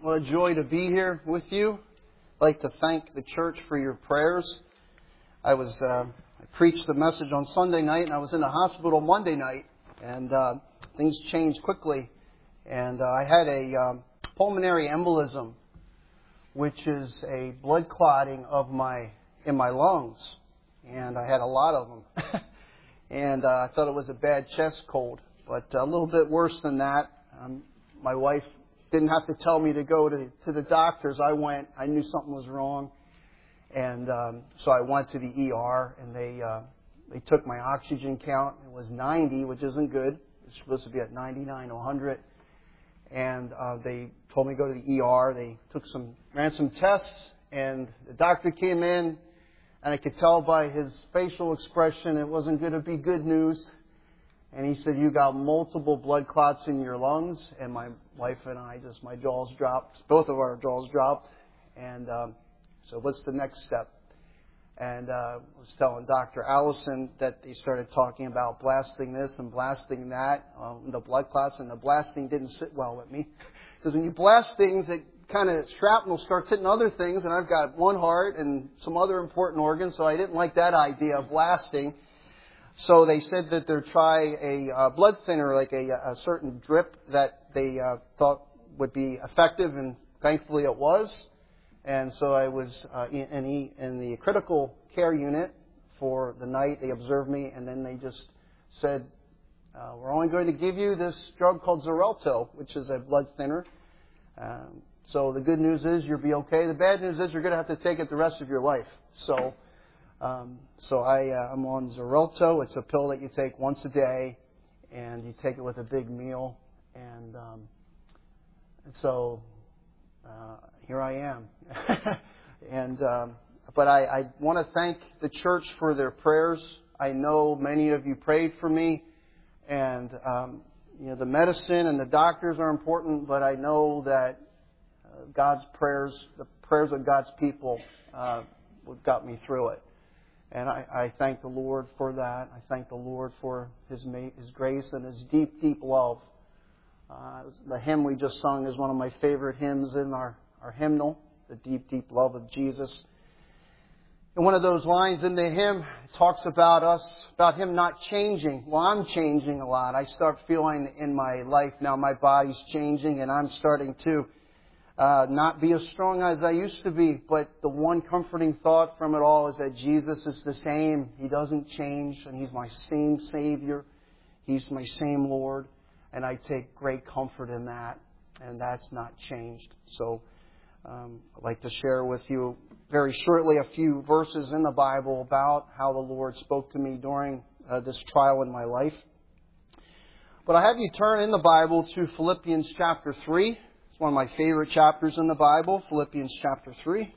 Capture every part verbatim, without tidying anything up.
What a joy to be here with you. I'd like to thank the church for your prayers. I was uh, I preached the message on Sunday night, and I was in the hospital Monday night, and uh, things changed quickly. And uh, I had a um, pulmonary embolism, which is a blood clotting of my in my lungs, and I had a lot of them. and uh, I thought it was a bad chest cold, but a little bit worse than that. Um, my wife didn't have to tell me to go to, to the doctors. I went. I knew something was wrong. And um, so I went to the E R, and they uh, they took my oxygen count. It was ninety, which isn't good. It's supposed to be at ninety-nine to one hundred. And uh, they told me to go to the E R. They took some, ran some tests, and the doctor came in, and I could tell by his facial expression it wasn't going to be good news. And he said, "You got multiple blood clots in your lungs." And my wife and I, just my jaws dropped. Both of our jaws dropped. And um, so what's the next step? And uh, I was telling Doctor Allison that they started talking about blasting this and blasting that, um, the blood clots. And the blasting didn't sit well with me. Because when you blast things, it kind of shrapnel starts hitting other things. And I've got one heart and some other important organs. So I didn't like that idea of blasting. So they said that they'd try a uh, blood thinner, like a, a certain drip that they uh, thought would be effective, and thankfully it was. And so I was uh, in, in, the, in the critical care unit for the night. They observed me, and then they just said, uh, "We're only going to give you this drug called Xarelto, which is a blood thinner. Um, so the good news is you'll be okay. The bad news is you're going to have to take it the rest of your life." So. Um, so I, uh, I'm on Xarelto. It's a pill that you take once a day, and you take it with a big meal. And, um, and so uh, here I am. and um, but I, I want to thank the church for their prayers. I know many of you prayed for me, and um, you know the medicine and the doctors are important, but I know that uh, God's prayers, the prayers of God's people, uh, got me through it. And I, I thank the Lord for that. I thank the Lord for His His grace and His deep, deep love. Uh, the hymn we just sung is one of my favorite hymns in our, our hymnal, the deep, deep love of Jesus. And one of those lines in the hymn talks about us, about Him not changing. Well, I'm changing a lot. I start feeling in my life now my body's changing, and I'm starting to Uh, not be as strong as I used to be, but the one comforting thought from it all is that Jesus is the same. He doesn't change, and He's my same Savior. He's my same Lord, and I take great comfort in that, and that's not changed. So um, I'd like to share with you very shortly a few verses in the Bible about how the Lord spoke to me during uh, this trial in my life. But I have you turn in the Bible to Philippians chapter three. It's one of my favorite chapters in the Bible, Philippians chapter three.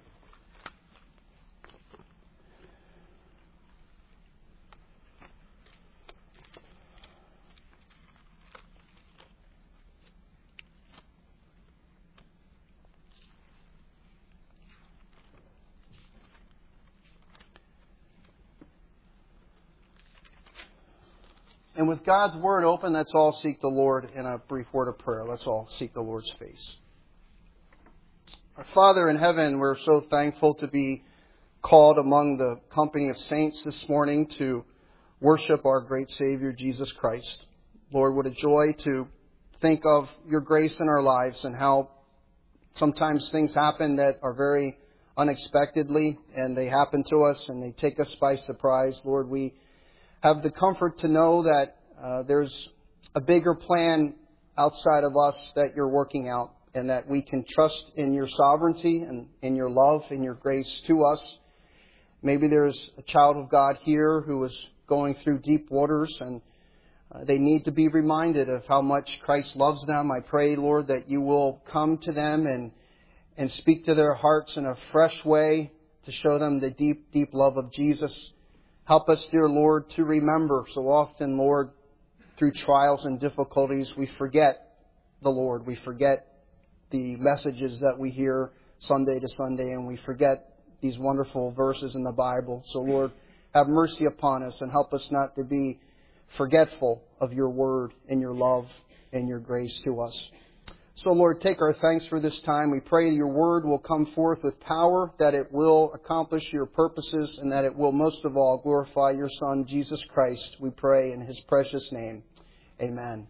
And with God's Word open, let's all seek the Lord in a brief word of prayer. Let's all seek the Lord's face. Our Father in heaven, we're so thankful to be called among the company of saints this morning to worship our great Savior, Jesus Christ. Lord, what a joy to think of your grace in our lives and how sometimes things happen that are very unexpectedly, and they happen to us and they take us by surprise. Lord, we have the comfort to know that uh, there's a bigger plan outside of us that you're working out, and that we can trust in your sovereignty and in your love and your grace to us. Maybe there's a child of God here who is going through deep waters, and uh, they need to be reminded of how much Christ loves them. I pray, Lord, that you will come to them and, and speak to their hearts in a fresh way to show them the deep, deep love of Jesus. Help us, dear Lord, to remember. So often, Lord, through trials and difficulties, we forget the Lord. We forget the messages that we hear Sunday to Sunday, and we forget these wonderful verses in the Bible. So, Lord, have mercy upon us and help us not to be forgetful of your word and your love and your grace to us. So, Lord, take our thanks for this time. We pray your word will come forth with power, that it will accomplish your purposes, and that it will most of all glorify your Son, Jesus Christ. We pray in his precious name. Amen.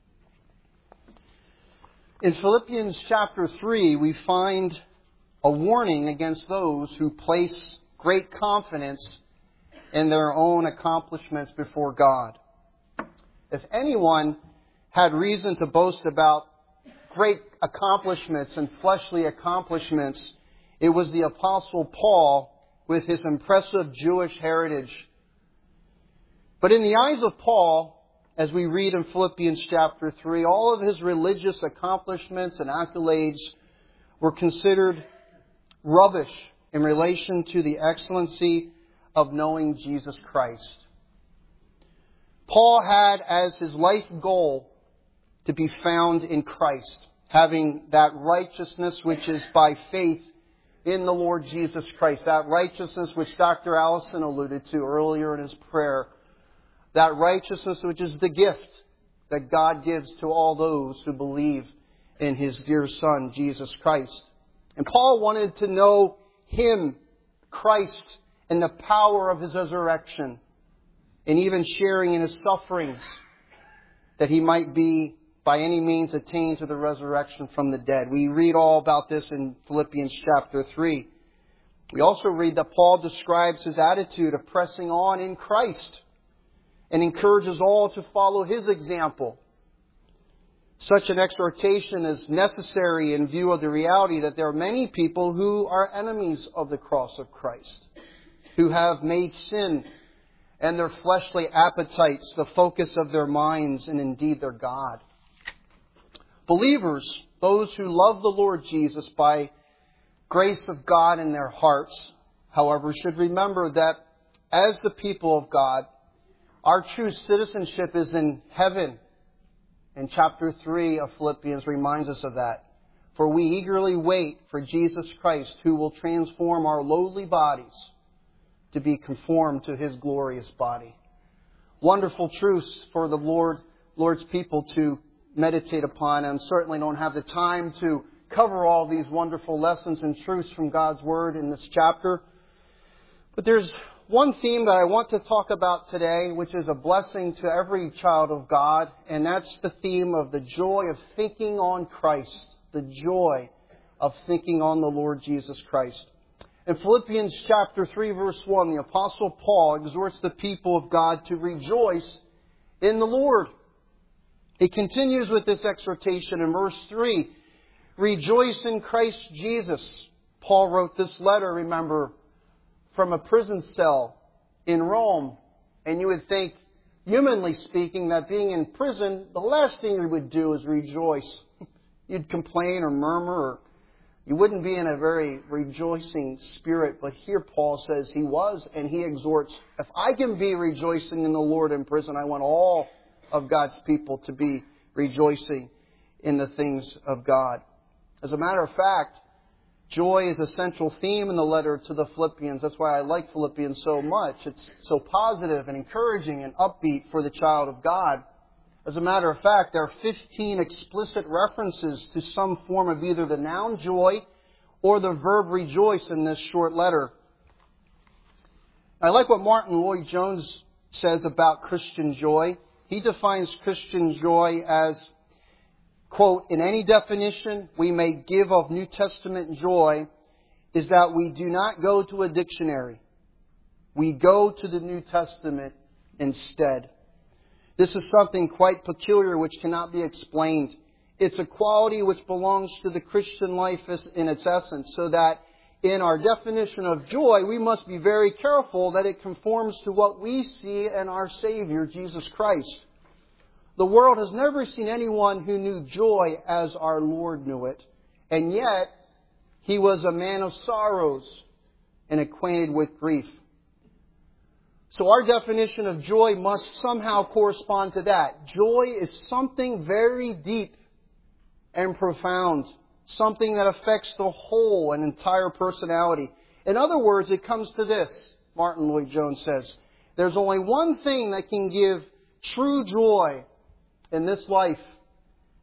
In Philippians chapter three, we find a warning against those who place great confidence in their own accomplishments before God. If anyone had reason to boast about great accomplishments and fleshly accomplishments, it was the Apostle Paul with his impressive Jewish heritage. But in the eyes of Paul, as we read in Philippians chapter three, all of his religious accomplishments and accolades were considered rubbish in relation to the excellency of knowing Jesus Christ. Paul had as his life goal to be found in Christ, having that righteousness which is by faith in the Lord Jesus Christ, that righteousness which Doctor Allison alluded to earlier in his prayer, that righteousness which is the gift that God gives to all those who believe in his dear Son, Jesus Christ. And Paul wanted to know Him, Christ, and the power of His resurrection, and even sharing in His sufferings, that He might be by any means attained to the resurrection from the dead. We read all about this in Philippians chapter three. We also read that Paul describes his attitude of pressing on in Christ and encourages all to follow his example. Such an exhortation is necessary in view of the reality that there are many people who are enemies of the cross of Christ, who have made sin and their fleshly appetites the focus of their minds and indeed their God. Believers, those who love the Lord Jesus by grace of God in their hearts, however, should remember that as the people of God, our true citizenship is in heaven. And chapter three of Philippians reminds us of that. For we eagerly wait for Jesus Christ, who will transform our lowly bodies to be conformed to His glorious body. Wonderful truths for the Lord, Lord's people to meditate upon, and certainly don't have the time to cover all these wonderful lessons and truths from God's Word in this chapter. But there's one theme that I want to talk about today, which is a blessing to every child of God, and that's the theme of the joy of thinking on Christ, the joy of thinking on the Lord Jesus Christ. In Philippians chapter three, verse one, the Apostle Paul exhorts the people of God to rejoice in the Lord. He continues with this exhortation in verse three. Rejoice in Christ Jesus. Paul wrote this letter, remember, from a prison cell in Rome. And you would think, humanly speaking, that being in prison, the last thing you would do is rejoice. You'd complain or murmur, or you wouldn't be in a very rejoicing spirit. But here Paul says he was, and he exhorts, if I can be rejoicing in the Lord in prison, I want all of God's people to be rejoicing in the things of God. As a matter of fact, joy is a central theme in the letter to the Philippians. That's why I like Philippians so much. It's so positive and encouraging and upbeat for the child of God. As a matter of fact, there are fifteen explicit references to some form of either the noun joy or the verb rejoice in this short letter. I like what Martin Lloyd-Jones says about Christian joy. He defines Christian joy as, quote, in any definition we may give of New Testament joy is that we do not go to a dictionary. We go to the New Testament instead. This is something quite peculiar which cannot be explained. It's a quality which belongs to the Christian life in its essence, so that in our definition of joy, we must be very careful that it conforms to what we see in our Savior, Jesus Christ. The world has never seen anyone who knew joy as our Lord knew it, and yet He was a man of sorrows and acquainted with grief. So our definition of joy must somehow correspond to that. Joy is something very deep and profound. Something that affects the whole and entire personality. In other words, it comes to this, Martin Lloyd-Jones says. There's only one thing that can give true joy in this life,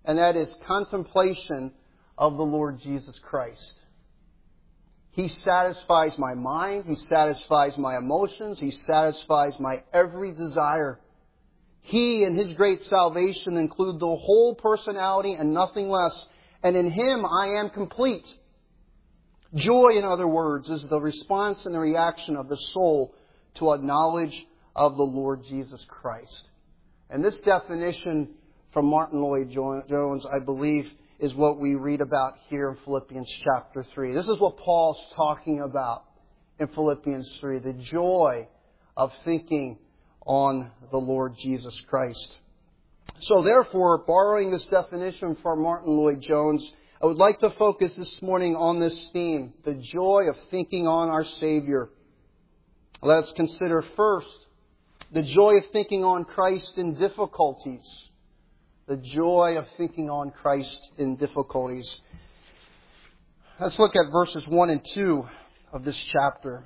and that is contemplation of the Lord Jesus Christ. He satisfies my mind. He satisfies my emotions. He satisfies my every desire. He and His great salvation include the whole personality and nothing less. And in Him I am complete. Joy, in other words, is the response and the reaction of the soul to a knowledge of the Lord Jesus Christ. And this definition from Martin Lloyd-Jones, I believe, is what we read about here in Philippians chapter three. This is what Paul's talking about in Philippians three, the joy of thinking on the Lord Jesus Christ. So therefore, borrowing this definition from Martin Lloyd-Jones, I would like to focus this morning on this theme, the joy of thinking on our Savior. Let us consider first the joy of thinking on Christ in difficulties. The joy of thinking on Christ in difficulties. Let's look at verses one and two of this chapter.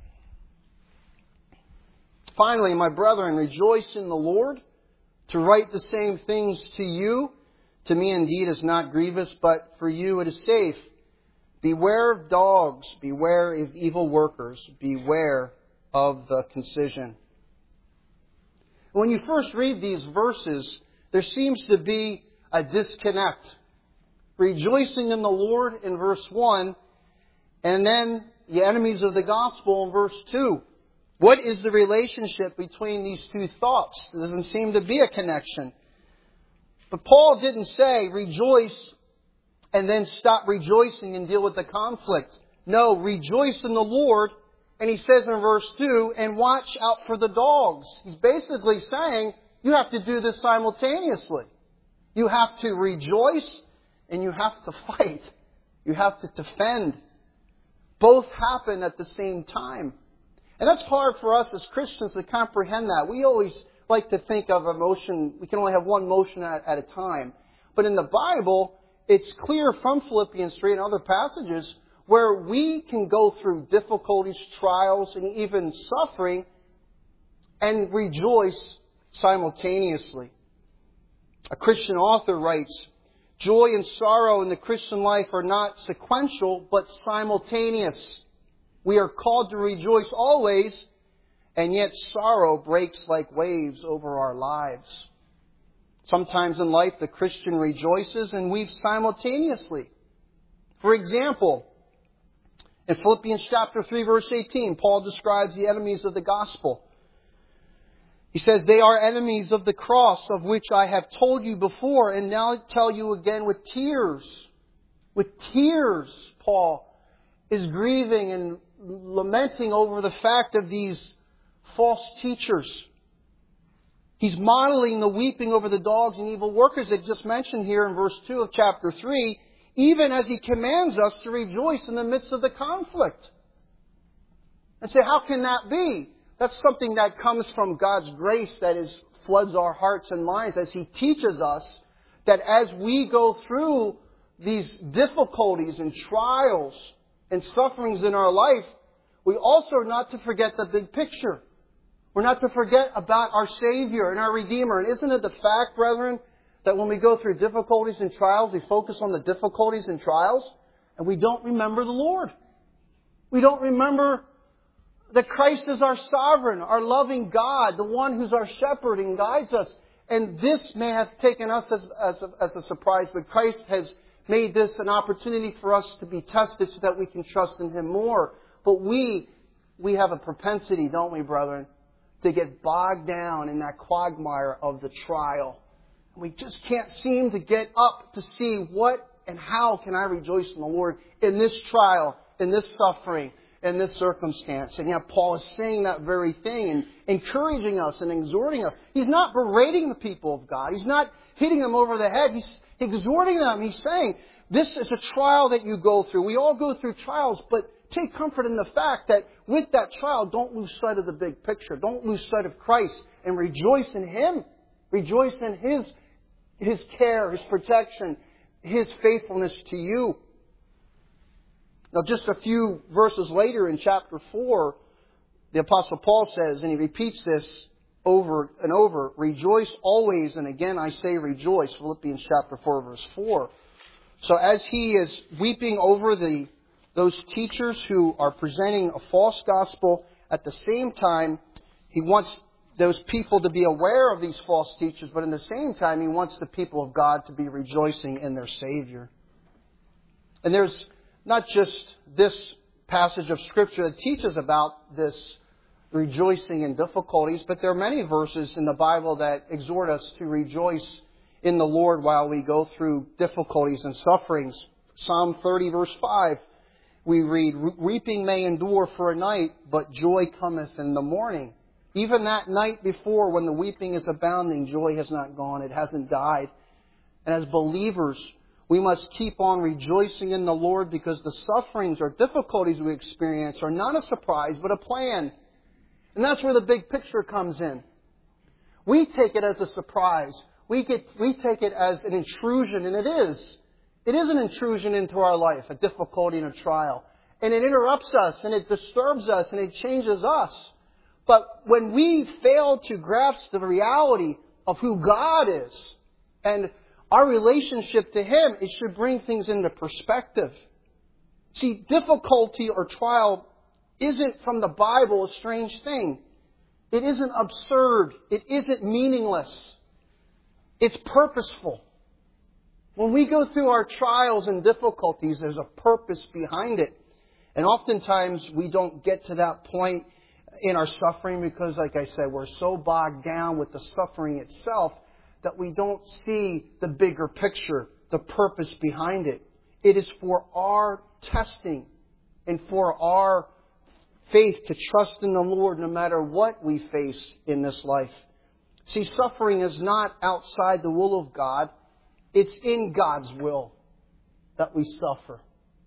Finally, my brethren, rejoice in the Lord. To write the same things to you, to me indeed is not grievous, but for you it is safe. Beware of dogs, beware of evil workers, beware of the concision. When you first read these verses, there seems to be a disconnect. Rejoicing in the Lord in verse one, and then the enemies of the gospel in verse two. What is the relationship between these two thoughts? There doesn't seem to be a connection. But Paul didn't say rejoice and then stop rejoicing and deal with the conflict. No, rejoice in the Lord. And he says in verse two, and watch out for the dogs. He's basically saying, you have to do this simultaneously. You have to rejoice and you have to fight. You have to defend. Both happen at the same time. And that's hard for us as Christians to comprehend that. We always like to think of emotion, we can only have one motion at, at a time. But in the Bible, it's clear from Philippians three and other passages where we can go through difficulties, trials, and even suffering and rejoice simultaneously. A Christian author writes, joy and sorrow in the Christian life are not sequential, but simultaneous. We are called to rejoice always, and yet sorrow breaks like waves over our lives. Sometimes in life, the Christian rejoices and weeps simultaneously. For example, in Philippians chapter three, verse eighteen, Paul describes the enemies of the gospel. He says, they are enemies of the cross, of which I have told you before, and now tell you again with tears. With tears, Paul is grieving and lamenting over the fact of these false teachers. He's modeling the weeping over the dogs and evil workers that just mentioned here in verse two of chapter three, even as he commands us to rejoice in the midst of the conflict. And say, how can that be? That's something that comes from God's grace that is floods our hearts and minds as He teaches us that as we go through these difficulties and trials and sufferings in our life, we also are not to forget the big picture. We're not to forget about our Savior and our Redeemer. And isn't it the fact, brethren, that when we go through difficulties and trials, we focus on the difficulties and trials, and we don't remember the Lord. We don't remember that Christ is our sovereign, our loving God, the one who's our shepherd and guides us. And this may have taken us as, as, a, as a surprise, but Christ has made this an opportunity for us to be tested so that we can trust in Him more. But we, we have a propensity, don't we, brethren, to get bogged down in that quagmire of the trial. We just can't seem to get up to see what and how can I rejoice in the Lord in this trial, in this suffering, in this circumstance. And yet Paul is saying that very thing and encouraging us and exhorting us. He's not berating the people of God. He's not hitting them over the head. He's exhorting them. He's saying, this is a trial that you go through. We all go through trials, but take comfort in the fact that with that trial, don't lose sight of the big picture. Don't lose sight of Christ and rejoice in Him. Rejoice in His, His care, His protection, His faithfulness to you. Now, just a few verses later in chapter four, the Apostle Paul says, and he repeats this, over and over, rejoice always, and again I say rejoice, Philippians chapter four, verse four. So as he is weeping over the those teachers who are presenting a false gospel, at the same time, he wants those people to be aware of these false teachers, but in the same time, he wants the people of God to be rejoicing in their Savior. And there's not just this passage of Scripture that teaches about this rejoicing in difficulties, but there are many verses in the Bible that exhort us to rejoice in the Lord while we go through difficulties and sufferings. Psalm thirty, verse five, we read, "Weeping may endure for a night, but joy cometh in the morning." Even that night before, when the weeping is abounding, joy has not gone. It hasn't died. And as believers, we must keep on rejoicing in the Lord, because the sufferings or difficulties we experience are not a surprise, but a plan. And that's where the big picture comes in. We take it as a surprise. We get, we take it as an intrusion, and it is. It is an intrusion into our life, a difficulty and a trial. And it interrupts us, and it disturbs us, and it changes us. But when we fail to grasp the reality of who God is and our relationship to Him, it should bring things into perspective. See, difficulty or trial isn't from the Bible a strange thing. It isn't absurd. It isn't meaningless. It's purposeful. When we go through our trials and difficulties, there's a purpose behind it. And oftentimes we don't get to that point in our suffering because, like I said, we're so bogged down with the suffering itself that we don't see the bigger picture, the purpose behind it. It is for our testing and for our faith to trust in the Lord no matter what we face in this life. See, suffering is not outside the will of God. It's in God's will that we suffer.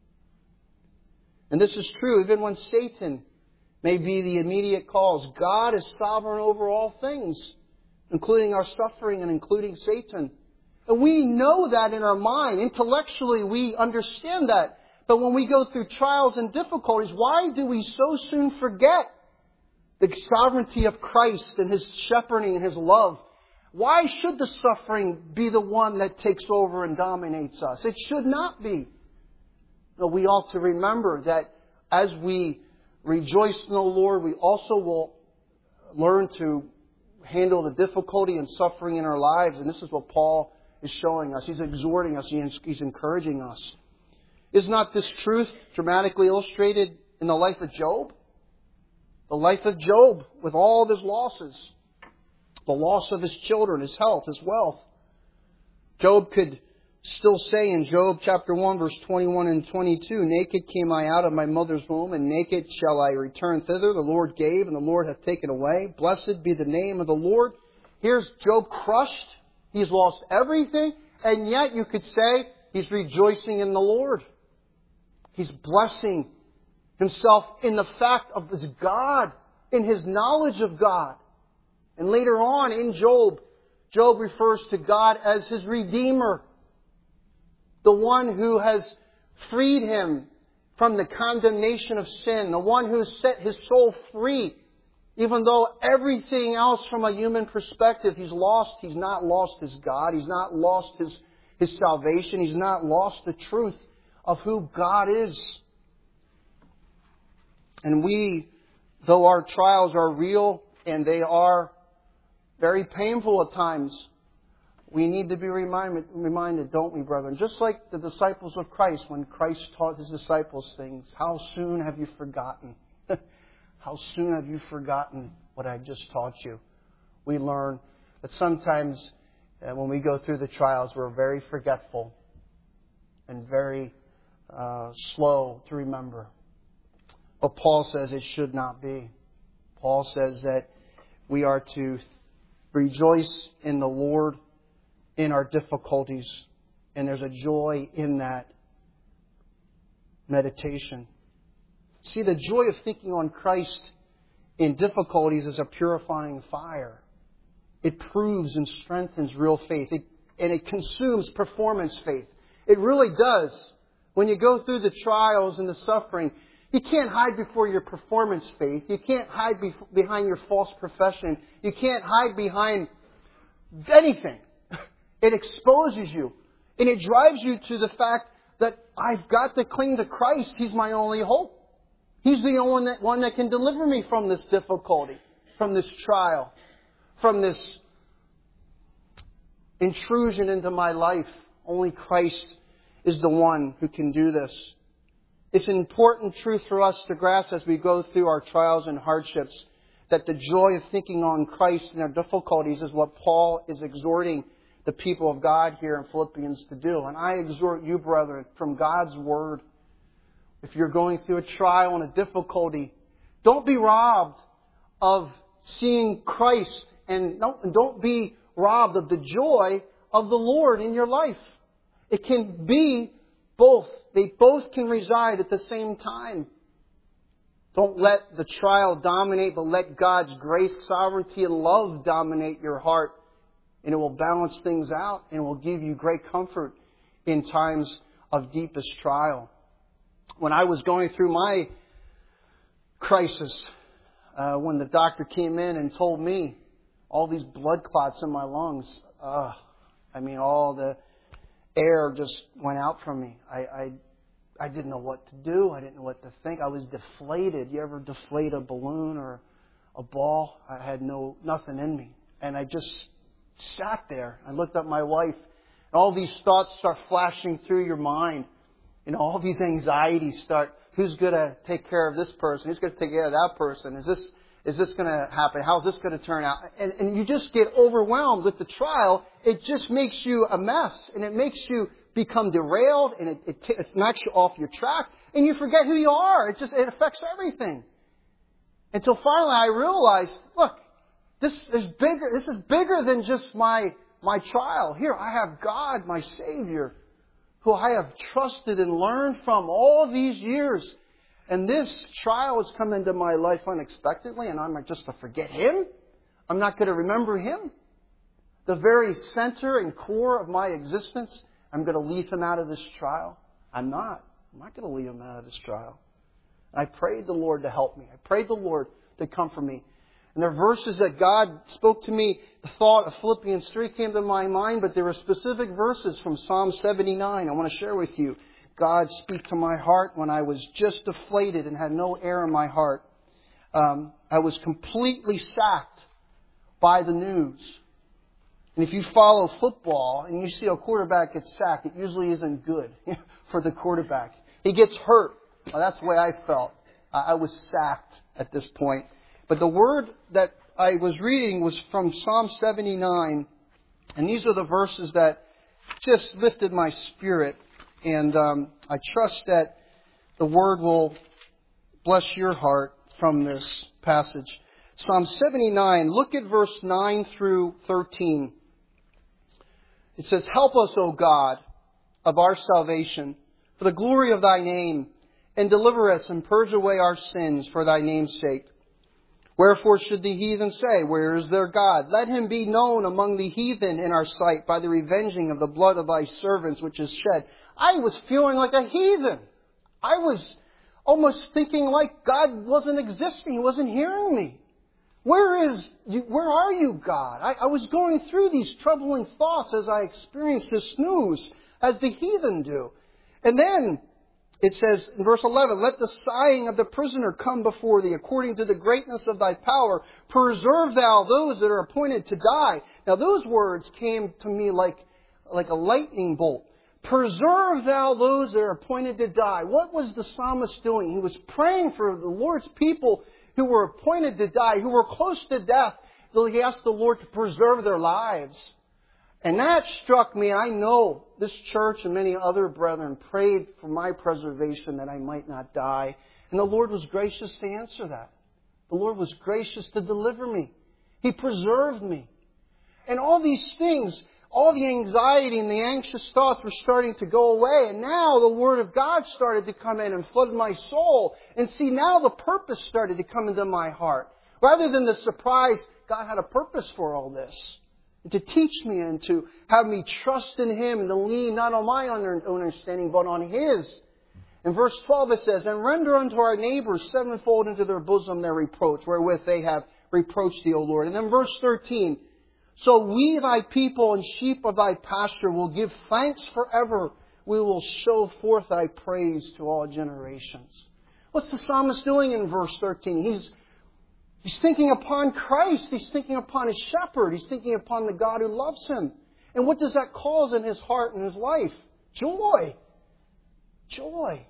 And this is true even when Satan may be the immediate cause. God is sovereign over all things, including our suffering and including Satan. And we know that in our mind. Intellectually, we understand that. But when we go through trials and difficulties, why do we so soon forget the sovereignty of Christ and His shepherding and His love? Why should the suffering be the one that takes over and dominates us? It should not be. No, we ought to remember that as we rejoice in the Lord, we also will learn to handle the difficulty and suffering in our lives. And this is what Paul is showing us. He's exhorting us. He's encouraging us. Is not this truth dramatically illustrated in the life of Job? The life of Job with all of his losses. The loss of his children, his health, his wealth. Job could still say in Job chapter one, verse twenty-one and twenty-two, "Naked came I out of my mother's womb, and naked shall I return thither. The Lord gave, and the Lord hath taken away. Blessed be the name of the Lord." Here's Job crushed. He's lost everything, and yet you could say he's rejoicing in the Lord. He's blessing himself in the fact of his God, in his knowledge of God. And later on in Job, Job refers to God as his Redeemer. The one who has freed him from the condemnation of sin. The one who set his soul free. Even though everything else from a human perspective he's lost, he's not lost his God. He's not lost his, his salvation. He's not lost the truth of who God is. And we, though our trials are real and they are very painful at times, we need to be reminded, reminded, don't we, brethren? Just like the disciples of Christ, when Christ taught His disciples things, how soon have you forgotten? How soon have you forgotten what I've just taught you? We learn that sometimes uh, when we go through the trials, we're very forgetful and very uh, slow to remember. But Paul says it should not be. Paul says that we are to rejoice in the Lord in our difficulties. And there's a joy in that meditation. See, the joy of thinking on Christ in difficulties is a purifying fire. It proves and strengthens real faith. It, and it consumes performance faith. It really does. When you go through the trials and the suffering, You can't hide before your performance faith. You can't hide bef- behind your false profession. You can't hide behind anything. It exposes you. And it drives you to the fact that I've got to cling to Christ. He's my only hope. He's the only one that, one that can deliver me from this difficulty, from this trial, from this intrusion into my life. Only Christ is the one who can do this. It's an important truth for us to grasp as we go through our trials and hardships, that the joy of thinking on Christ in our difficulties is what Paul is exhorting the people of God here in Philippians to do. And I exhort you, brethren, from God's Word, if you're going through a trial and a difficulty, don't be robbed of seeing Christ, and don't be robbed of the joy of the Lord in your life. It can be both. They both can reside at the same time. Don't let the trial dominate, but let God's grace, sovereignty, and love dominate your heart. And it will balance things out and will give you great comfort in times of deepest trial. When I was going through my crisis, uh, when the doctor came in and told me all these blood clots in my lungs, uh, I mean, all the air just went out from me. I, I I didn't know what to do. I didn't know what to think. I was deflated. You ever deflate a balloon or a ball? I had no nothing in me. And I just sat there. I looked at my wife. And all these thoughts start flashing through your mind. You know, all these anxieties start. Who's going to take care of this person? Who's going to take care of that person? Is this is this going to happen? How's this going to turn out? And, and you just get overwhelmed with the trial. It just makes you a mess. And it makes you become derailed, and it, it, it knocks you off your track, and you forget who you are. It just it affects everything. Until finally I realized, look, this is bigger. This is bigger than just my my trial. Here I have God, my Savior, who I have trusted and learned from all these years. And this trial has come into my life unexpectedly, and I'm just to forget Him. I'm not going to remember Him. The very center and core of my existence, I'm going to leave Him out of this trial. I'm not. I'm not going to leave Him out of this trial. I prayed the Lord to help me. I prayed the Lord to comfort me. And there are verses that God spoke to me. The thought of Philippians three came to my mind, but there were specific verses from Psalm seventy-nine I want to share with you. God speak to my heart when I was just deflated and had no air in my heart. Um, I was completely sacked by the news. And if you follow football and you see a quarterback get sacked, it usually isn't good for the quarterback. He gets hurt. Well, that's the way I felt. I was sacked at this point. But the word that I was reading was from Psalm seventy-nine. And these are the verses that just lifted my spirit. And um, I trust that the word will bless your heart from this passage. Psalm seventy-nine, look at verse nine through thirteen. It says, help us, O God, of our salvation, for the glory of Thy name, and deliver us and purge away our sins for Thy name's sake. Wherefore should the heathen say, where is their God? Let Him be known among the heathen in our sight by the revenging of the blood of Thy servants which is shed. I was feeling like a heathen. I was almost thinking like God wasn't existing. He wasn't hearing me. Where is you, where are you, God? I, I was going through these troubling thoughts as I experienced this news, as the heathen do. And then it says in verse eleven, let the sighing of the prisoner come before Thee, according to the greatness of Thy power. Preserve Thou those that are appointed to die. Now those words came to me like, like a lightning bolt. Preserve Thou those that are appointed to die. What was the psalmist doing? He was praying for the Lord's people who were appointed to die, who were close to death. So he asked the Lord to preserve their lives. And that struck me. I know this church and many other brethren prayed for my preservation, that I might not die. And the Lord was gracious to answer that. The Lord was gracious to deliver me. He preserved me. And all these things, all the anxiety and the anxious thoughts were starting to go away. And now the Word of God started to come in and flood my soul. And see, now the purpose started to come into my heart. Rather than the surprise, God had a purpose for all this. To teach me and to have me trust in Him and to lean not on my own understanding, but on His. In verse twelve it says, and render unto our neighbors sevenfold into their bosom their reproach, wherewith they have reproached thee, O Lord. And then verse thirteen, so we thy people and sheep of thy pasture will give thanks forever. We will show forth thy praise to all generations. What's the psalmist doing in verse thirteen? He's, he's thinking upon Christ. He's thinking upon his shepherd. He's thinking upon the God who loves him. And what does that cause in his heart and his life? Joy. Joy.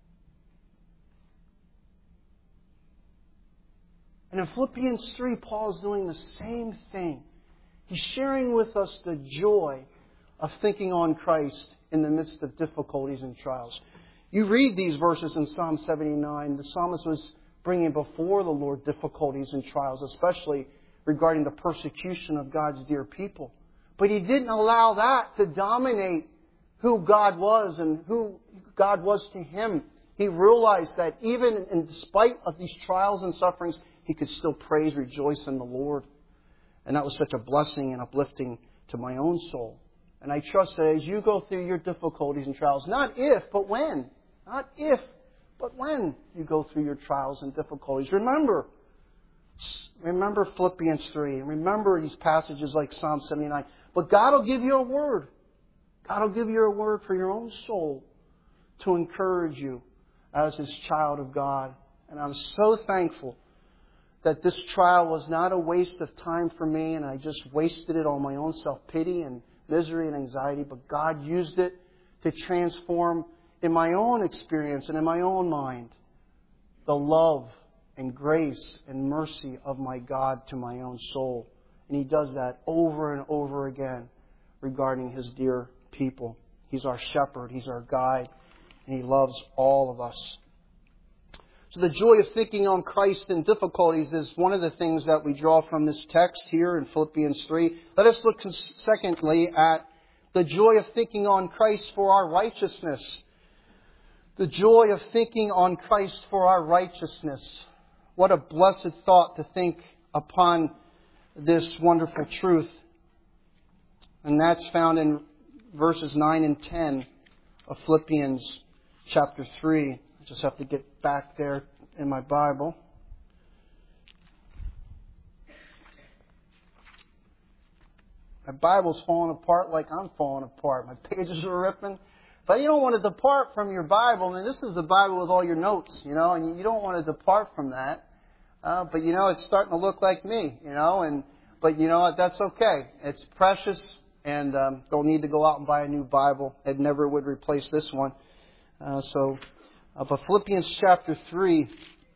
And in Philippians three, Paul is doing the same thing. He's sharing with us the joy of thinking on Christ in the midst of difficulties and trials. You read these verses in Psalm seventy-nine. The psalmist was bringing before the Lord difficulties and trials, especially regarding the persecution of God's dear people. But he didn't allow that to dominate who God was and who God was to him. He realized that even in spite of these trials and sufferings, he could still praise, rejoice in the Lord. And that was such a blessing and uplifting to my own soul. And I trust that as you go through your difficulties and trials, not if, but when. Not if, but when you go through your trials and difficulties. Remember, remember Philippians three. Remember these passages like Psalm seventy-nine. But God will give you a word. God will give you a word for your own soul to encourage you as His child of God. And I'm so thankful that this trial was not a waste of time for me and I just wasted it on my own self-pity and misery and anxiety, but God used it to transform in my own experience and in my own mind the love and grace and mercy of my God to my own soul. And He does that over and over again regarding His dear people. He's our shepherd, He's our guide, and He loves all of us. So the joy of thinking on Christ in difficulties is one of the things that we draw from this text here in Philippians three. Let us look secondly at the joy of thinking on Christ for our righteousness. The joy of thinking on Christ for our righteousness. What a blessed thought to think upon this wonderful truth. And that's found in verses nine and ten of Philippians chapter three. I just have to get back there in my Bible. My Bible's falling apart like I'm falling apart. My pages are ripping. But you don't want to depart from your Bible. I mean, this is the Bible with all your notes, you know, and you don't want to depart from that. Uh, but, you know, it's starting to look like me, you know, and but, you know what, that's okay. It's precious, and um, don't need to go out and buy a new Bible. It never would replace this one. Uh, so... Uh, but Philippians chapter three,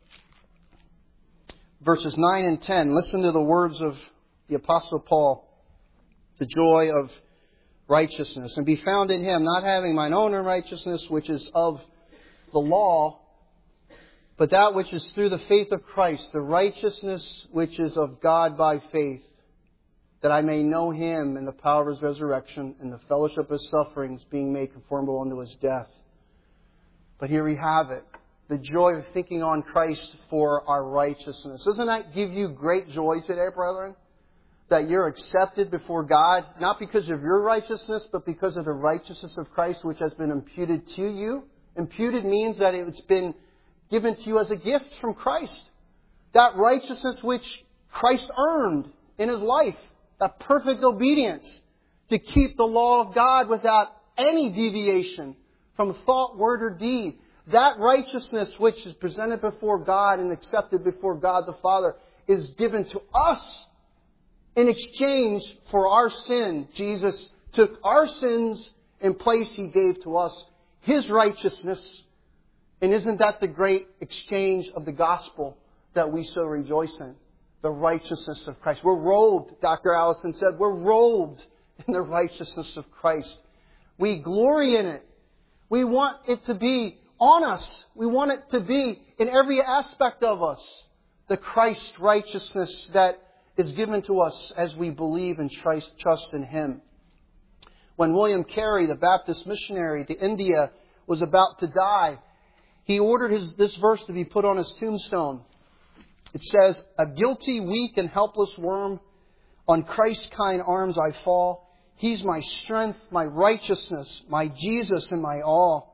verses nine and ten, listen to the words of the Apostle Paul. The joy of righteousness. And be found in Him, not having mine own righteousness, which is of the law, but that which is through the faith of Christ, the righteousness which is of God by faith, that I may know Him in the power of His resurrection, and the fellowship of His sufferings, being made conformable unto His death. But here we have it. The joy of thinking on Christ for our righteousness. Doesn't that give you great joy today, brethren? That you're accepted before God, not because of your righteousness, but because of the righteousness of Christ, which has been imputed to you. Imputed means that it's been given to you as a gift from Christ. That righteousness which Christ earned in His life. That perfect obedience to keep the law of God without any deviation from thought, word, or deed. That righteousness which is presented before God and accepted before God the Father is given to us in exchange for our sin. Jesus took our sins in place. He gave to us His righteousness. And isn't that the great exchange of the gospel that we so rejoice in? The righteousness of Christ. We're robed, Doctor Allison said, we're robed in the righteousness of Christ. We glory in it. We want it to be on us. We want it to be in every aspect of us. The Christ righteousness that is given to us as we believe and trust in Him. When William Carey, the Baptist missionary to India, was about to die, he ordered his, this verse to be put on his tombstone. It says, "A guilty, weak, and helpless worm, on Christ's kind arms I fall. He's my strength, my righteousness, my Jesus, and my all.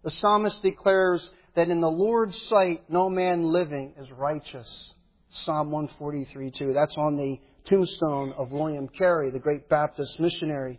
The psalmist declares that in the Lord's sight no man living is righteous. Psalm one forty-three two. That's on the tombstone of William Carey, the great Baptist missionary.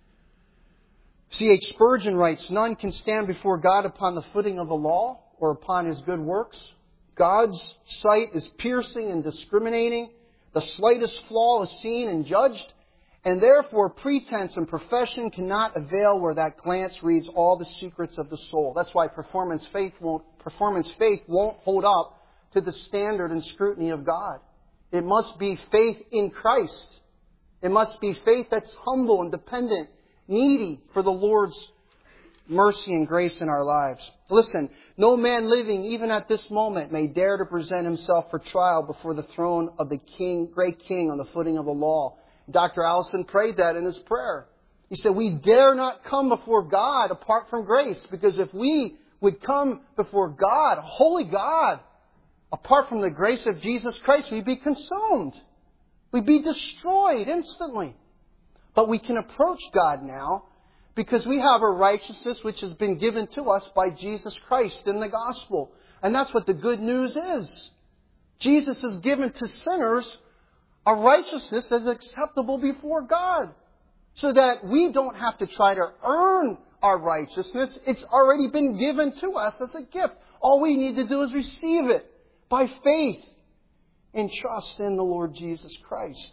C H Spurgeon writes, none can stand before God upon the footing of the law or upon His good works. God's sight is piercing and discriminating. The slightest flaw is seen and judged. And therefore, pretense and profession cannot avail where that glance reads all the secrets of the soul. That's why performance faith won't, performance faith won't hold up to the standard and scrutiny of God. It must be faith in Christ. It must be faith that's humble and dependent, needy for the Lord's mercy and grace in our lives. Listen, no man living, even at this moment, may dare to present himself for trial before the throne of the King, great King on the footing of the law. Doctor Allison prayed that in his prayer. He said, we dare not come before God apart from grace, because if we would come before God, holy God, apart from the grace of Jesus Christ, we'd be consumed. We'd be destroyed instantly. But we can approach God now because we have a righteousness which has been given to us by Jesus Christ in the gospel. And that's what the good news is. Jesus has given to sinners a righteousness that is acceptable before God, so that we don't have to try to earn our righteousness. It's already been given to us as a gift. All we need to do is receive it by faith and trust in the Lord Jesus Christ.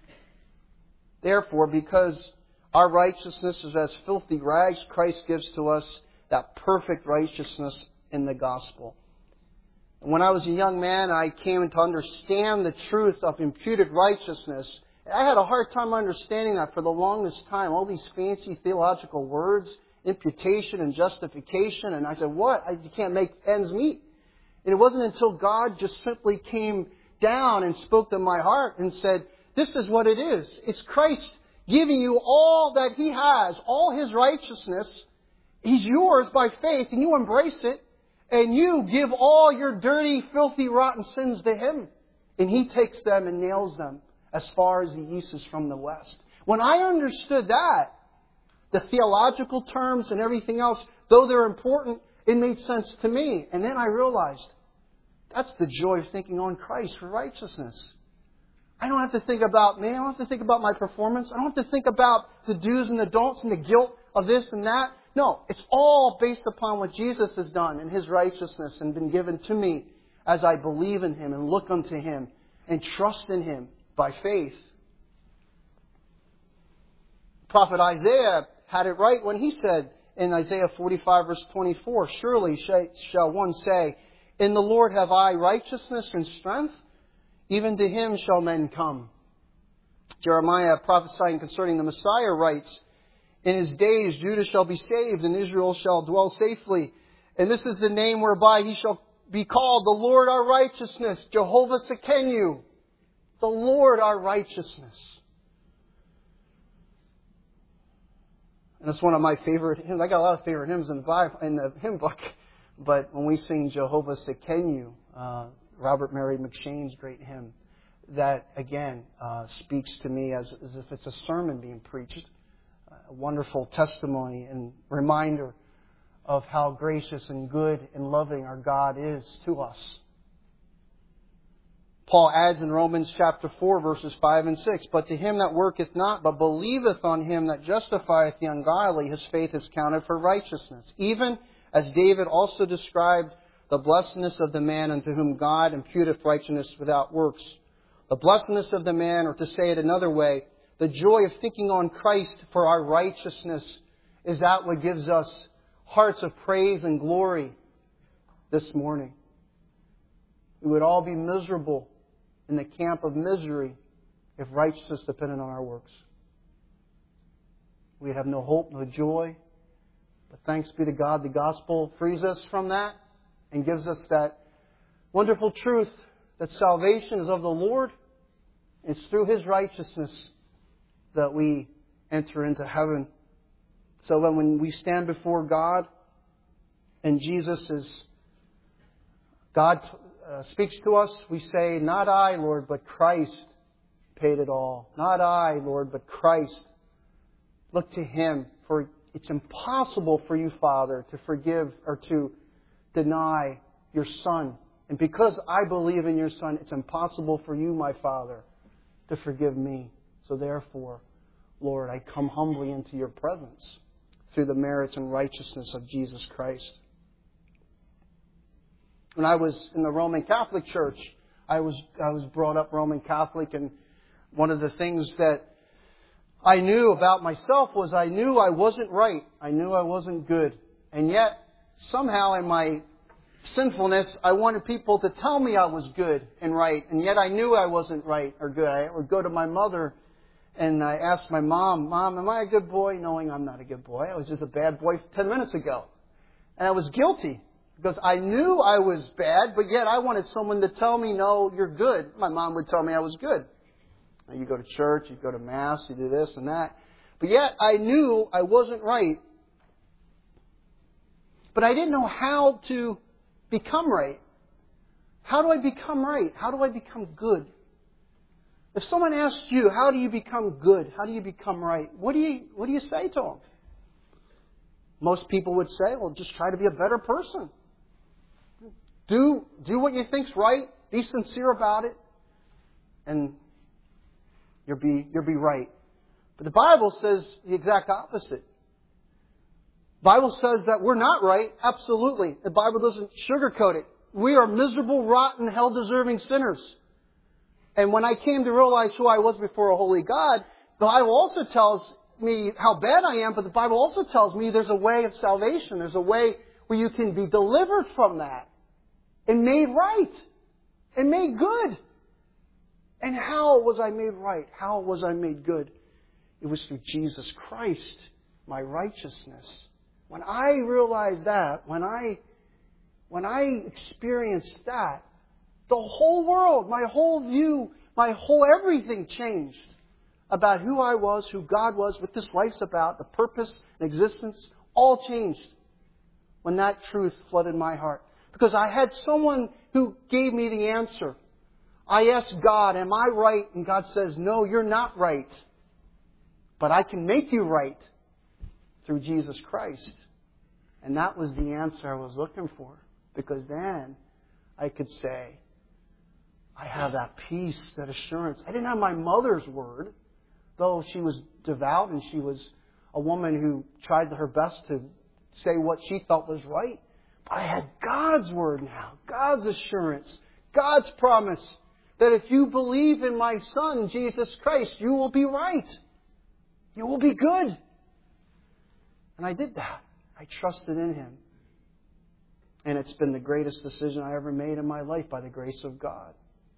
Therefore, because our righteousness is as filthy rags, Christ gives to us that perfect righteousness in the gospel. When I was a young man, I came to understand the truth of imputed righteousness. I had a hard time understanding that for the longest time. All these fancy theological words, imputation and justification. And I said, what? I can't make ends meet. And it wasn't until God just simply came down and spoke to my heart and said, this is what it is. It's Christ giving you all that He has, all His righteousness. He's yours by faith, and you embrace it. And you give all your dirty, filthy, rotten sins to Him. And He takes them and nails them as far as the east is from the west. When I understood that, the theological terms and everything else, though they're important, it made sense to me. And then I realized, that's the joy of thinking on Christ for righteousness. I don't have to think about me. I don't have to think about my performance. I don't have to think about the do's and the don'ts and the guilt of this and that. No, it's all based upon what Jesus has done in His righteousness and been given to me as I believe in Him and look unto Him and trust in Him by faith. Prophet Isaiah had it right when he said in Isaiah forty-five verse twenty-four, surely shall one say, in the Lord have I righteousness and strength, even to Him shall men come. Jeremiah, prophesying concerning the Messiah, writes, in His days Judah shall be saved, and Israel shall dwell safely. And this is the name whereby He shall be called, the Lord our righteousness, Jehovah Sekenu, the Lord our righteousness. And it's one of my favorite hymns. I got a lot of favorite hymns in the Bible, in the hymn book. But when we sing Jehovah Sekenu, uh, Robert Mary McShane's great hymn, that again uh, speaks to me as, as if it's a sermon being preached. A wonderful testimony and reminder of how gracious and good and loving our God is to us. Paul adds in Romans chapter four, verses five and six, but to him that worketh not, but believeth on Him that justifieth the ungodly, his faith is counted for righteousness. Even as David also described the blessedness of the man unto whom God imputeth righteousness without works. The blessedness of the man, or to say it another way, the joy of thinking on Christ for our righteousness, is that what gives us hearts of praise and glory this morning. We would all be miserable in the camp of misery if righteousness depended on our works. We'd have no hope, no joy. But thanks be to God, the gospel frees us from that and gives us that wonderful truth that salvation is of the Lord. It's through His righteousness that we enter into heaven. So that when we stand before God and Jesus is, God uh, speaks to us, we say, not I, Lord, but Christ paid it all. Not I, Lord, but Christ. Look to Him for it's impossible for you, Father, to forgive or to deny your Son. And because I believe in your Son, it's impossible for you, my Father, to forgive me. So therefore, Lord, I come humbly into your presence through the merits and righteousness of Jesus Christ. When I was in the Roman Catholic Church, I was I was brought up Roman Catholic, and one of the things that I knew about myself was I knew I wasn't right. I knew I wasn't good. And yet, somehow in my sinfulness, I wanted people to tell me I was good and right. And yet I knew I wasn't right or good. I would go to my mother and I asked my mom, Mom, am I a good boy? Knowing I'm not a good boy. I was just a bad boy ten minutes ago. And I was guilty because I knew I was bad, but yet I wanted someone to tell me, no, you're good. My mom would tell me I was good. You go to church, you go to Mass, you do this and that. But yet I knew I wasn't right. But I didn't know how to become right. How do I become right? How do I become good? If someone asks you, how do you become good? How do you become right? What do you, what do you say to them? Most people would say, well, just try to be a better person. Do, do what you think's right. Be sincere about it. And You'll be, you'll be right. But the Bible says the exact opposite. The Bible says that we're not right. Absolutely. The Bible doesn't sugarcoat it. We are miserable, rotten, hell-deserving sinners. And when I came to realize who I was before a holy God, the Bible also tells me how bad I am, but the Bible also tells me there's a way of salvation. There's a way where you can be delivered from that and made right and made good. And how was I made right? How was I made good? It was through Jesus Christ, my righteousness. When I realized that, when I, when I experienced that, the whole world, my whole view, my whole everything changed about who I was, who God was, what this life's about, the purpose and existence, all changed when that truth flooded my heart. Because I had someone who gave me the answer. I asked God, am I right? And God says, no, you're not right. But I can make you right through Jesus Christ. And that was the answer I was looking for. Because then I could say, I have that peace, that assurance. I didn't have my mother's word, though she was devout and she was a woman who tried her best to say what she felt was right. But I had God's word now, God's assurance, God's promise. That if you believe in my Son, Jesus Christ, you will be right. You will be good. And I did that. I trusted in Him. And it's been the greatest decision I ever made in my life by the grace of God.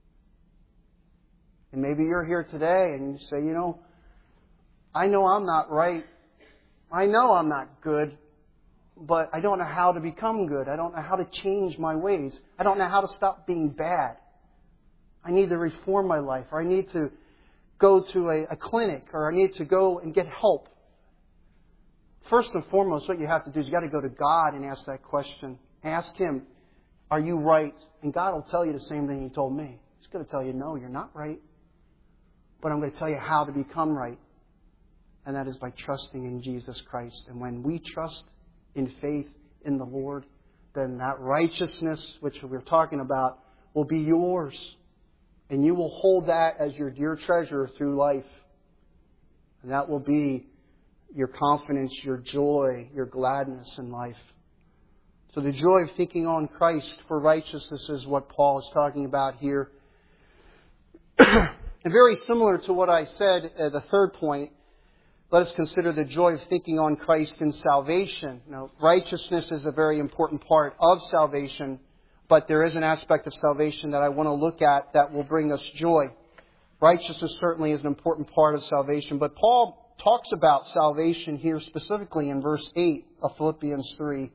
And maybe you're here today and you say, you know, I know I'm not right. I know I'm not good. But I don't know how to become good. I don't know how to change my ways. I don't know how to stop being bad. I need to reform my life, or I need to go to a, a clinic, or I need to go and get help. First and foremost, what you have to do is you got to go to God and ask that question. Ask Him, are you right? And God will tell you the same thing He told me. He's going to tell you, no, you're not right. But I'm going to tell you how to become right. And that is by trusting in Jesus Christ. And when we trust in faith in the Lord, then that righteousness, which we're talking about, will be yours. And you will hold that as your dear treasure through life. And that will be your confidence, your joy, your gladness in life. So the joy of thinking on Christ for righteousness is what Paul is talking about here. And very similar to what I said at the third point, let us consider the joy of thinking on Christ in salvation. Now, righteousness is a very important part of salvation. But there is an aspect of salvation that I want to look at that will bring us joy. Righteousness certainly is an important part of salvation. But Paul talks about salvation here specifically in verse eight of Philippians three.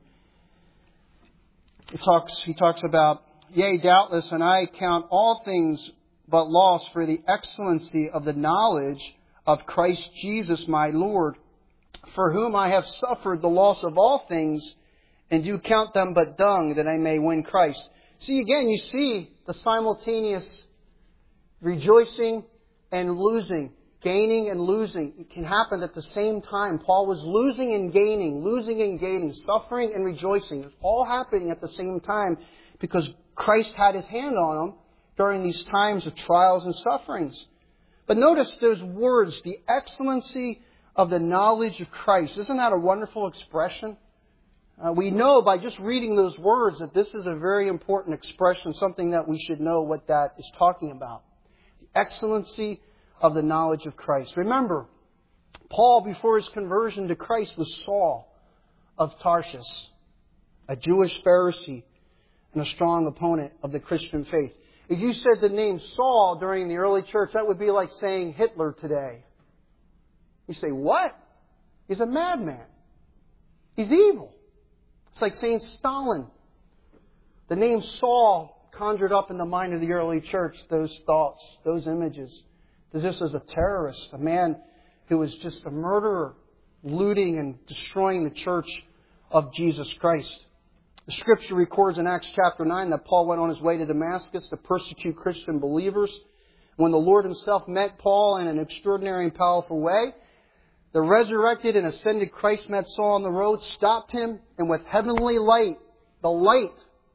He talks, he talks about, yea, doubtless, and I count all things but loss for the excellency of the knowledge of Christ Jesus my Lord, for whom I have suffered the loss of all things, and do count them but dung, that I may win Christ. See, again, you see the simultaneous rejoicing and losing. Gaining and losing, it can happen at the same time. Paul was losing and gaining, losing and gaining, suffering and rejoicing. It's all happening at the same time because Christ had His hand on him during these times of trials and sufferings. But notice those words, the excellency of the knowledge of Christ. Isn't that a wonderful expression? Uh, we know by just reading those words that this is a very important expression, something that we should know what that is talking about. The excellency of the knowledge of Christ. Remember, Paul, before his conversion to Christ, was Saul of Tarshish, a Jewish Pharisee and a strong opponent of the Christian faith. If you said the name Saul during the early church, that would be like saying Hitler today. You say, what? He's a madman. He's evil. It's like saying Stalin. The name Saul conjured up in the mind of the early church those thoughts, those images. This is a terrorist, a man who was just a murderer, looting and destroying the church of Jesus Christ. The Scripture records in Acts chapter nine that Paul went on his way to Damascus to persecute Christian believers. When the Lord Himself met Paul in an extraordinary and powerful way, the resurrected and ascended Christ met Saul on the road, stopped him, and with heavenly light, the light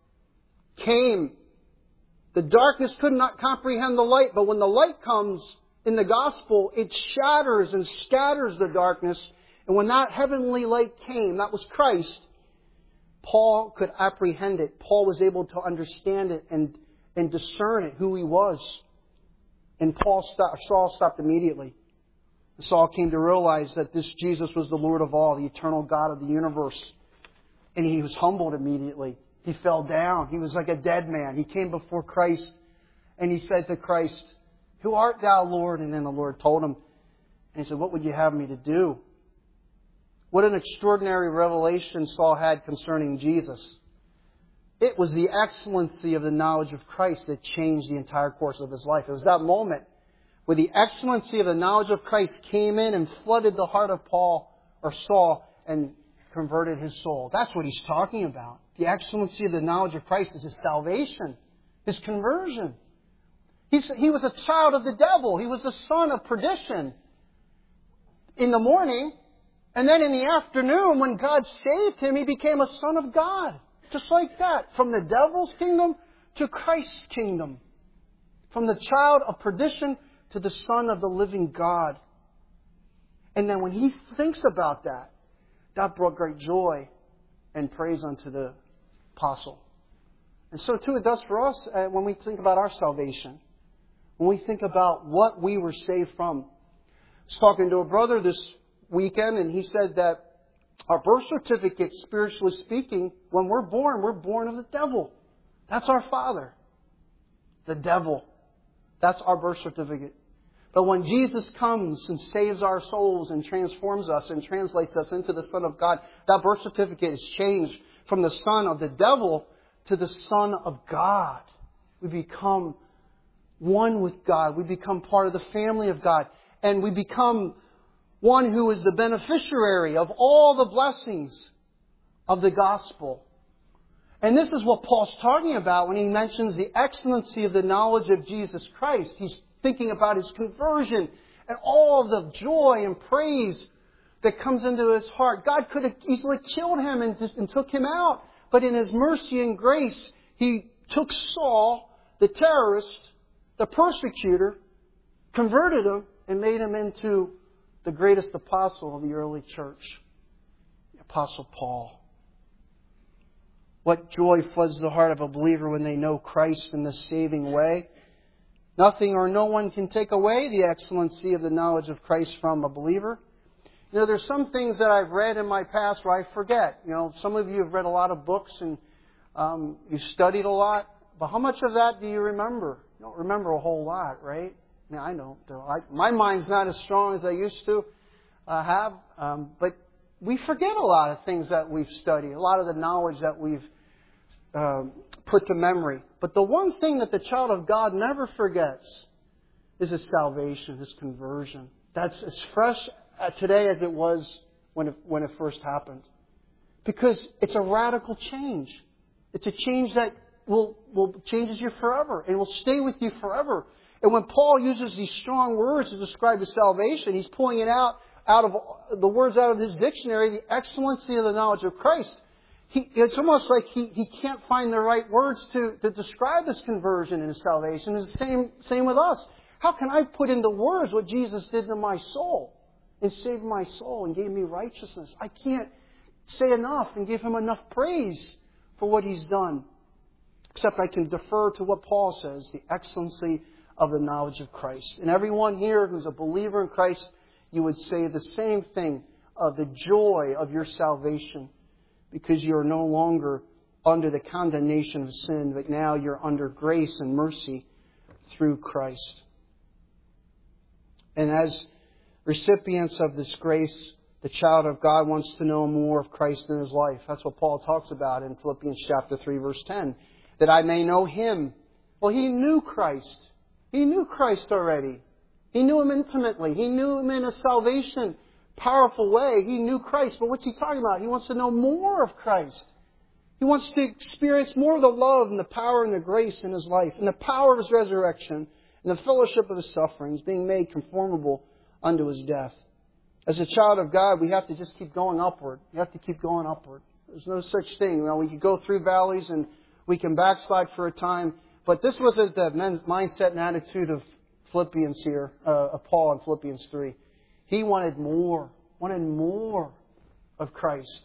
came. The darkness could not comprehend the light, but when the light comes in the gospel, it shatters and scatters the darkness. And when that heavenly light came, that was Christ, Paul could apprehend it. Paul was able to understand it and, and discern it, who he was. And Paul stopped, Saul stopped immediately. Saul came to realize that this Jesus was the Lord of all, the eternal God of the universe. And he was humbled immediately. He fell down. He was like a dead man. He came before Christ and he said to Christ, "Who art thou, Lord?" And then the Lord told him. And he said, "What would you have me to do?" What an extraordinary revelation Saul had concerning Jesus. It was the excellency of the knowledge of Christ that changed the entire course of his life. It was that moment where the excellency of the knowledge of Christ came in and flooded the heart of Paul or Saul and converted his soul. That's what he's talking about. The excellency of the knowledge of Christ is his salvation, his conversion. He's, he was a child of the devil. He was the son of perdition in the morning. And then in the afternoon, when God saved him, he became a son of God. Just like that. From the devil's kingdom to Christ's kingdom. From the child of perdition to the son of the living God. And then when he thinks about that, that brought great joy and praise unto the apostle. And so too it does for us uh, when we think about our salvation. When we think about what we were saved from. I was talking to a brother this weekend and he said that our birth certificate, spiritually speaking, when we're born, we're born of the devil. That's our father. The devil. That's our birth certificate. But when Jesus comes and saves our souls and transforms us and translates us into the Son of God, that birth certificate is changed from the son of the devil to the Son of God. We become one with God. We become part of the family of God. And we become one who is the beneficiary of all the blessings of the gospel. And this is what Paul's talking about when he mentions the excellency of the knowledge of Jesus Christ. He's thinking about his conversion and all of the joy and praise that comes into his heart. God could have easily killed him and, just, and took him out. But in His mercy and grace, He took Saul, the terrorist, the persecutor, converted him, and made him into the greatest apostle of the early church, the Apostle Paul. What joy floods the heart of a believer when they know Christ in this saving way. Nothing or no one can take away the excellency of the knowledge of Christ from a believer. You know, there's some things that I've read in my past where I forget. You know, some of you have read a lot of books and um, you've studied a lot. But how much of that do you remember? You don't remember a whole lot, right? I mean, I don't. I, my mind's not as strong as I used to uh, have. Um, but we forget a lot of things that we've studied, a lot of the knowledge that we've um, put to memory. But the one thing that the child of God never forgets is his salvation, his conversion. That's as fresh today as it was when it, when it first happened. Because it's a radical change. It's a change that will, will changes you forever and will stay with you forever. And when Paul uses these strong words to describe His salvation, he's pulling it out, out of the words out of his dictionary, the excellency of the knowledge of Christ. He, it's almost like he, he can't find the right words to, to describe his conversion and his salvation. It's the same, same with us. How can I put into words what Jesus did to my soul and saved my soul and gave me righteousness? I can't say enough and give Him enough praise for what He's done. Except I can defer to what Paul says, the excellency of the knowledge of Christ. And everyone here who's a believer in Christ, you would say the same thing of the joy of your salvation, because you are no longer under the condemnation of sin, but now you're under grace and mercy through Christ. And as recipients of this grace, the child of God wants to know more of Christ in his life. That's what Paul talks about in Philippians chapter three, verse ten. That I may know Him. Well, he knew Christ. He knew Christ already. He knew Him intimately. He knew Him in a salvation, powerful way. He knew Christ. But what's he talking about? He wants to know more of Christ. He wants to experience more of the love and the power and the grace in his life, and the power of His resurrection, and the fellowship of His sufferings, being made conformable unto His death. As a child of God, we have to just keep going upward. We have to keep going upward. There's no such thing. You know, we could go through valleys and we can backslide for a time. But this was the mindset and attitude of Philippians here, uh, of Paul in Philippians three. He wanted more, wanted more of Christ.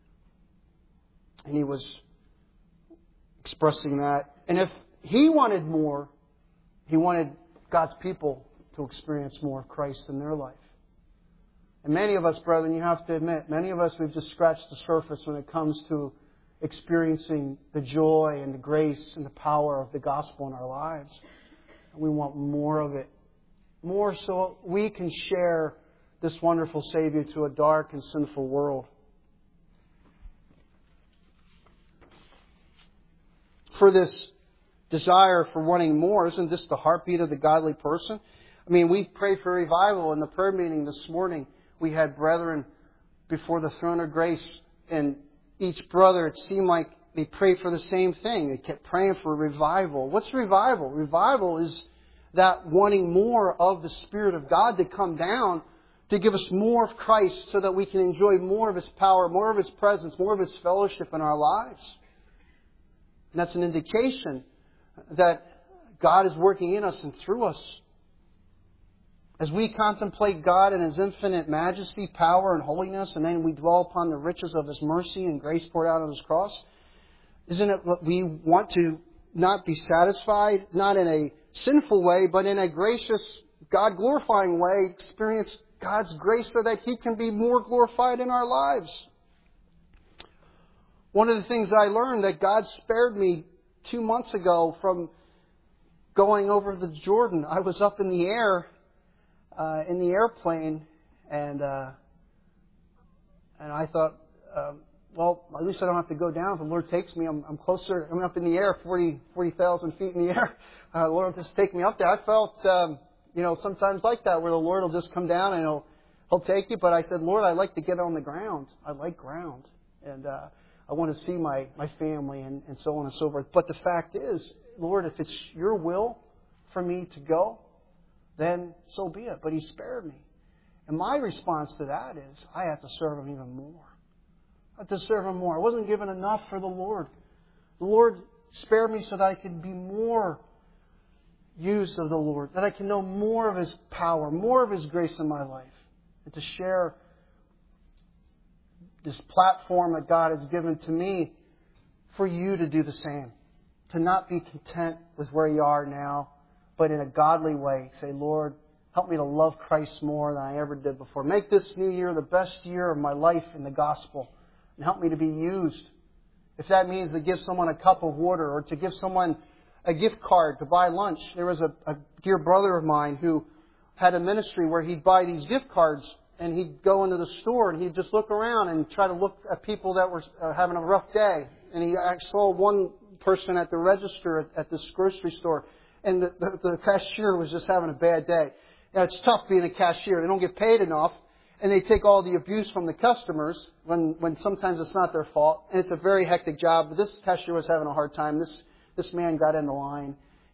And he was expressing that. And if he wanted more, he wanted God's people to experience more of Christ in their life. And many of us, brethren, you have to admit, many of us, we've just scratched the surface when it comes to experiencing the joy and the grace and the power of the gospel in our lives. And we want more of it. More so we can share this wonderful Savior to a dark and sinful world. For this desire for wanting more, isn't this the heartbeat of the godly person? I mean, we prayed for revival in the prayer meeting this morning. We had brethren before the throne of grace, and each brother, it seemed like they prayed for the same thing. They kept praying for revival. What's revival? Revival is that wanting more of the Spirit of God to come down to give us more of Christ so that we can enjoy more of His power, more of His presence, more of His fellowship in our lives. And that's an indication that God is working in us and through us. As we contemplate God in His infinite majesty, power, and holiness, and then we dwell upon the riches of His mercy and grace poured out on His cross, isn't it what we want to not be satisfied, not in a sinful way, but in a gracious, God-glorifying way, experience God's grace so that He can be more glorified in our lives? One of the things I learned that God spared me two months ago from going over the Jordan. I was up in the air, uh, in the airplane, and uh, and I thought, um, well, at least I don't have to go down. If the Lord takes me, I'm, I'm closer. I'm up in the air, forty thousand feet in the air. Uh, the Lord will just take me up there. I felt, um, you know, sometimes like that, where the Lord will just come down and He'll, He'll take you. But I said, Lord, I'd like to get on the ground. I like ground. And uh, I want to see my, my family and, and so on and so forth. But the fact is, Lord, if it's Your will for me to go, then so be it. But He spared me. And my response to that is, I have to serve Him even more. I have to serve Him more. I wasn't given enough for the Lord. The Lord spared me so that I could be more used of the Lord, that I can know more of His power, more of His grace in my life, and to share this platform that God has given to me for you to do the same. To not be content with where you are now, but in a godly way. Say, Lord, help me to love Christ more than I ever did before. Make this new year the best year of my life in the gospel. And help me to be used. If that means to give someone a cup of water or to give someone a gift card to buy lunch. There was a, a dear brother of mine who had a ministry where he'd buy these gift cards and he'd go into the store and he'd just look around and try to look at people that were uh, having a rough day. And he I saw one person at the register at, at this grocery store, and the, the, the cashier was just having a bad day. Now, it's tough being a cashier. They don't get paid enough, and they take all the abuse from the customers when, when sometimes it's not their fault. And it's a very hectic job. But this cashier was having a hard time. This this man got in the line.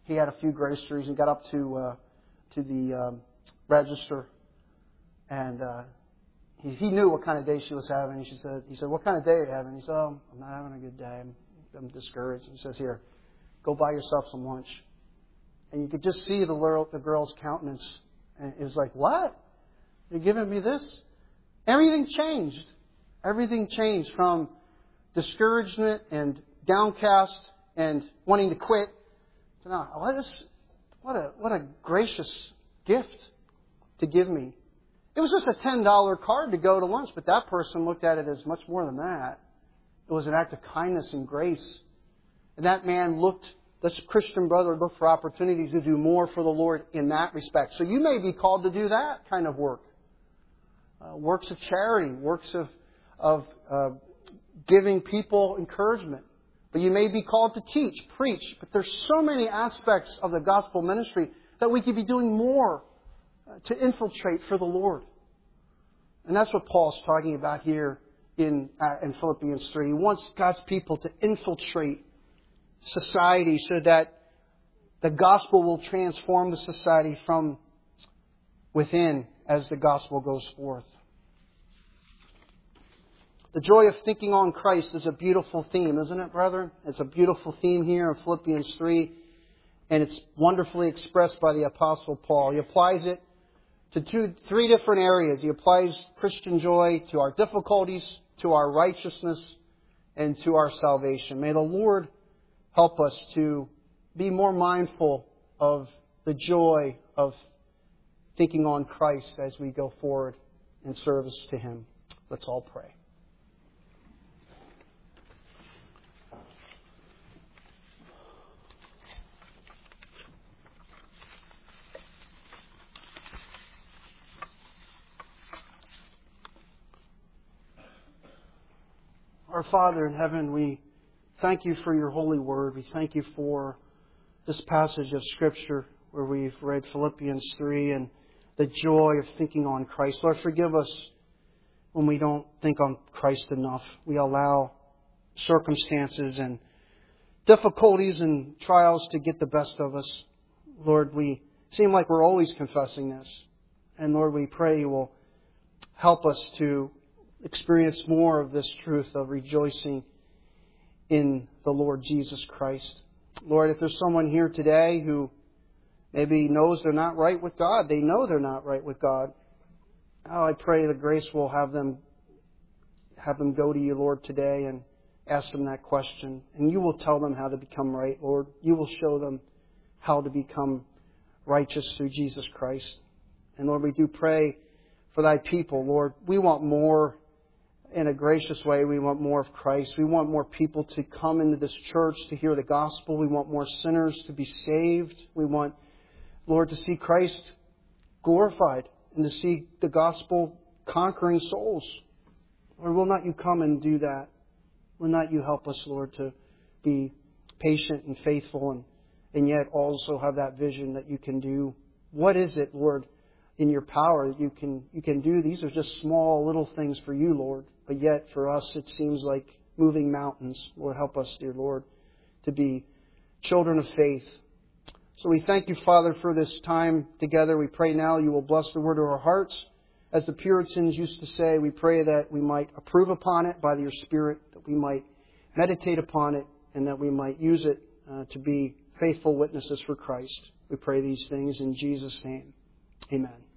he had a few groceries and got up to uh, to the um, register, and uh, he, he knew what kind of day she was having. She said, "He said, what kind of day are you having?" He said, "Oh, I'm not having a good day. I'm, I'm discouraged." He says, "Here, go buy yourself some lunch." And you could just see the girl, the girl's countenance, and it was like, "What? You're giving me this?" Everything changed. Everything changed from discouragement and downcast and wanting to quit to now, what, is, what a what a gracious gift to give me. It was just a ten dollar card to go to lunch, but that person looked at it as much more than that. It was an act of kindness and grace. And that man looked, this Christian brother looked for opportunities to do more for the Lord in that respect. So you may be called to do that kind of work. Uh, works of charity, works of, of uh, giving people encouragement. But you may be called to teach, preach. But there's so many aspects of the gospel ministry that we could be doing more uh, to infiltrate for the Lord. And that's what Paul's talking about here in, uh, in Philippians three. He wants God's people to infiltrate society so that the gospel will transform the society from within as the gospel goes forth. The joy of thinking on Christ is a beautiful theme, isn't it, brethren? It's a beautiful theme here in Philippians three, and it's wonderfully expressed by the Apostle Paul. He applies it to two, three different areas. He applies Christian joy to our difficulties, to our righteousness, and to our salvation. May the Lord help us to be more mindful of the joy of thinking on Christ as we go forward in service to Him. Let's all pray. Our Father in heaven, we thank You for Your holy word. We thank You for this passage of Scripture where we've read Philippians three and the joy of thinking on Christ. Lord, forgive us when we don't think on Christ enough. We allow circumstances and difficulties and trials to get the best of us. Lord, we seem like we're always confessing this. And Lord, we pray You will help us to experience more of this truth of rejoicing in the Lord Jesus Christ. Lord, if there's someone here today who maybe knows they're not right with God, they know they're not right with God, oh, I pray the grace will have them have them go to You, Lord, today and ask them that question. And You will tell them how to become right, Lord. You will show them how to become righteous through Jesus Christ. And Lord, we do pray for Thy people, Lord. We want more in a gracious way. We want more of Christ. We want more people to come into this church to hear the gospel. We want more sinners to be saved. We want, Lord, to see Christ glorified and to see the gospel conquering souls. Lord, will not You come and do that? Will not You help us, Lord, to be patient and faithful and, and yet also have that vision that You can do? What is it, Lord, in Your power that you can you can do? These are just small little things for You, Lord. But yet for us it seems like moving mountains. Lord, help us, dear Lord, to be children of faith. So we thank You, Father, for this time together. We pray now You will bless the word of our hearts. As the Puritans used to say, we pray that we might approve upon it by Your Spirit, that we might meditate upon it, and that we might use it uh, to be faithful witnesses for Christ. We pray these things in Jesus' name. Amen.